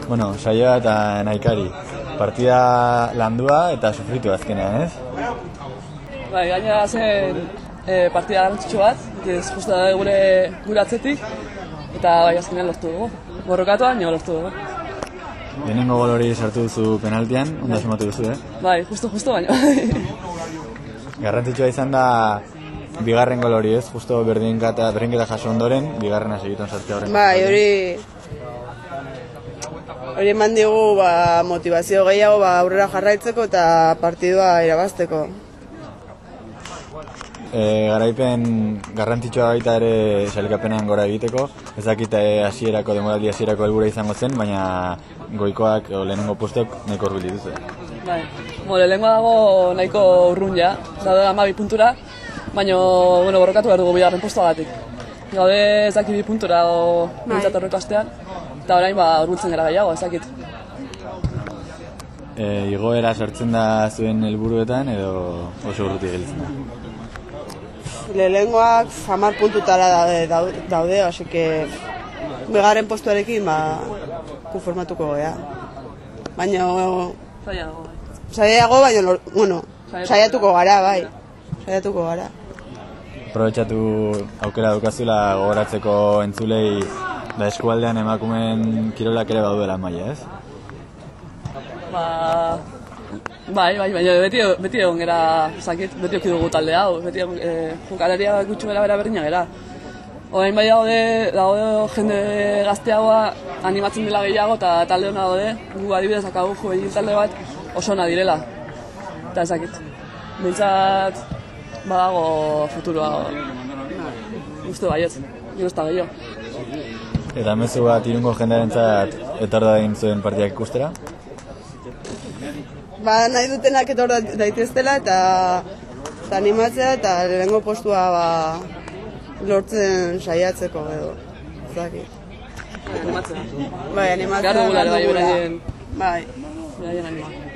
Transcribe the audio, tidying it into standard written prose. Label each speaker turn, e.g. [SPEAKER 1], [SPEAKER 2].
[SPEAKER 1] Bueno, saioa eta nahikari. Partida landua eta sufritu azkenean, ez?
[SPEAKER 2] Bai, gainera zen partida garrantzitsu bat, justu da gure atzetik, eta bai, azkenean lortu dugu. Borrokatuan, nio lortu dugu.
[SPEAKER 1] Lehenengo gol hori sartu duzu penaltian, ondo sumatu duzu,
[SPEAKER 2] Bai, justu baina.
[SPEAKER 1] Garrantzitsua izan da bigarren gol hori, ez? Justo berdinketa jaso ondoren, bigarrena segiton sartzea horren.
[SPEAKER 3] Bai, hori eman digu motivazio gehiago aurrera jarraitzeko eta partidua irabazteko.
[SPEAKER 1] Garaipen garrantzitsua baita ere sailkapenean gora egiteko. Ez dakit hasierako demoraldi hasierako helburua izango zen, baina goikoak lehenengo postok nahiko hurbil dituzte.
[SPEAKER 2] Bai, lehenengo dago nahiko urrun ja, daude 12 puntura, baina borrokatu behar dugu bigarren postuagatik. Gaude ez dakit 2 puntura bintzat horreko astean, eta orain urruntzen gara gehiago, ez dakit.
[SPEAKER 1] Igoera sortzen da zuen helburuetan edo oso urruti gelditzen da?
[SPEAKER 3] Lehenengoak 10 puntutara daude, así que bigarren postuarekin konformatuko gea. Baina saiago, baina saiatuko gara, bai. Saiatuko gara.
[SPEAKER 1] Aprobetxatu aukera daukazula gogoratzeko entzulei da eskualdean emakumeen kirolak ere baduela maila, ez?
[SPEAKER 2] Bai, baina beti egon gara, beti oki dugu talde hau, beti jokalaria gutxu bera berdina gara. Orain bai daude jende gazteagoa animatzen dela gehiago eta talde hona daude, gu adibidez akagu juvenil talde bat oso ona direla. Eta ezakit, bintzat badago futuroa uste baietz, gero ez da gehiago.
[SPEAKER 1] Eta mezu bat Irungo jendearentzat etor da egin zuen partidak ikustera?
[SPEAKER 3] Nahi dutenak etor daiteztela eta animatzea eta lehenengo postua lortzen saiatzeko edo.
[SPEAKER 2] Animatzea.
[SPEAKER 3] Bai, animatzea.
[SPEAKER 2] Gara dugula, bai, beraien.
[SPEAKER 3] Bai.
[SPEAKER 2] Beraien anima.